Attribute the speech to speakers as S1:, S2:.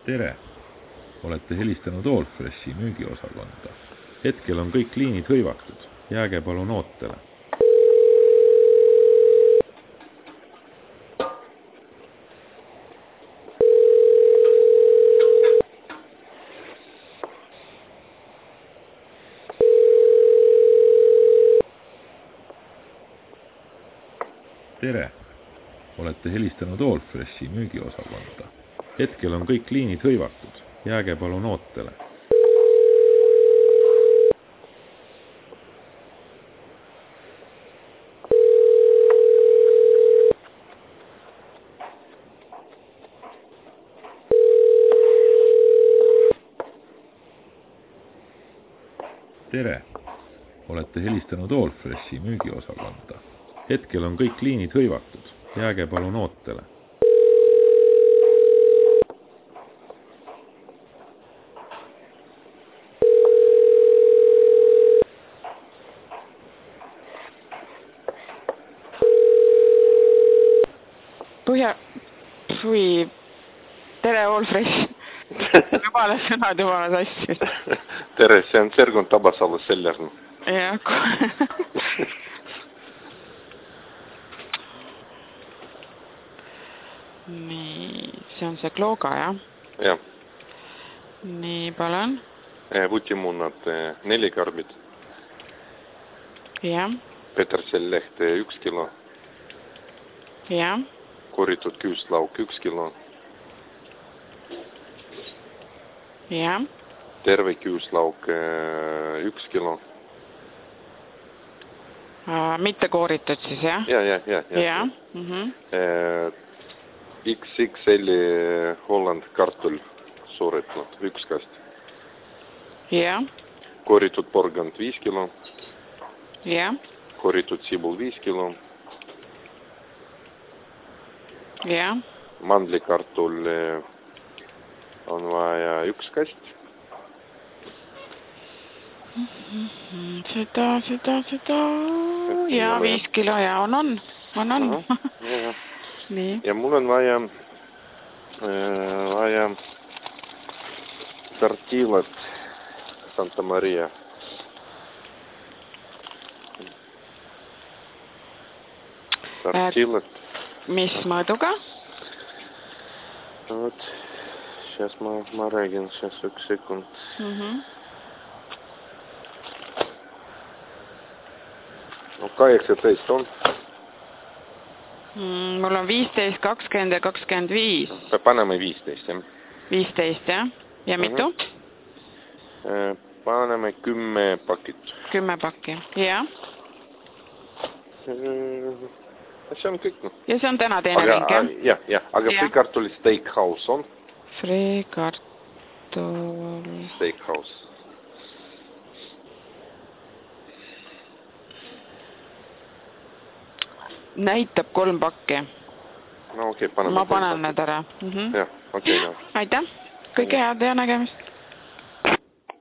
S1: Tere! Olete helistanud Allfreshi müügiosakonda. Hetkel on kõik liinid hõivatud. Jääge palun ootele. Tere! Olete helistanud Allfreshi müügiosakonda. Hetkel on kõik liinid hõivatud. Jääge palun ootele. Tere! Olete helistanud Allfreshi müügiosakonda. Hetkel on kõik liinid hõivatud. Jääge palun ootele.
S2: Tere, Allfresh. Jumala sõnad, jumala sassi.
S3: Tere, see on Sergun Tabasalu Sellernu.
S2: Jah, nii, see on see Klooga, jah?
S3: Jah.
S2: Nii, palun.
S3: Vutimunnad 4 karbid.
S2: Jah.
S3: Petersellehte 1 kilo.
S2: Jah.
S3: Koritud küüslauk 1 kilo.
S2: Jah.
S3: Terve küüslauk 1 kilo.
S2: Mitte kooritud siis, jah?
S3: Ja.
S2: Jah.
S3: XXL Holland kartul suuretnud 1 kast.
S2: Jah.
S3: Koritud porgand 5 kilo.
S2: Jah.
S3: Koritud sibul 5 kilo.
S2: Jah.
S3: Mandlikartul on vaja 1 kast.
S2: Seda. Ja 5 kilo ja on.
S3: Ja.
S2: Nii.
S3: Ja mul on vaja tortillat Santa Maria. Tortillat.
S2: Mis mõõduga?
S3: Вот. Сейчас ma räägin, сейчас 1 sekund. No 18 on.
S2: Mul on 15, 20 ja 25.
S3: Paneme 15, jah.
S2: 15, jah? Ja mitu?
S3: Paneme 10 pakit.
S2: 10 pakki, jah.
S3: See on kõik, noh.
S2: Ja see on täna teine ring, jah?
S3: Jah. Aga frikartuli steakhouse on?
S2: Frikartul...
S3: Steakhouse.
S2: Näitab 3 pakki.
S3: No okei, paneme.
S2: Ma panen need ära.
S3: Jah, okei.
S2: Aitäh! Kõike head ja nägemist!